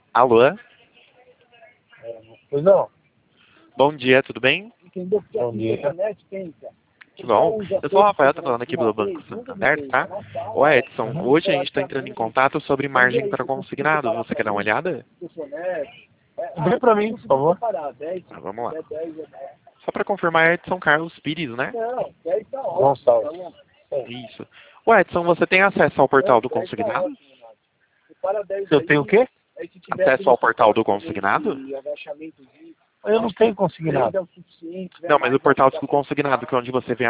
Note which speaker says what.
Speaker 1: Alô?
Speaker 2: Pois não.
Speaker 1: Bom dia, tudo bem?
Speaker 2: Bom dia.
Speaker 1: Que bom. Eu sou o Rafael, tô falando aqui pelo Banco Santander, tá? Ô Edson, hoje a gente está entrando em contato sobre margem para consignado. Você quer dar uma olhada?
Speaker 2: Vê pra mim, por favor.
Speaker 1: Tá, vamos lá. Só para confirmar, é Edson Carlos Pires, né?
Speaker 2: Gonçalves.
Speaker 1: Isso. Ô Edson, você tem acesso ao portal do consignado?
Speaker 2: Eu tenho o quê?
Speaker 1: Acesso ao portal do consignado?
Speaker 2: Eu não tenho consignado.
Speaker 1: Não, mas o portal do consignado, que é onde você vê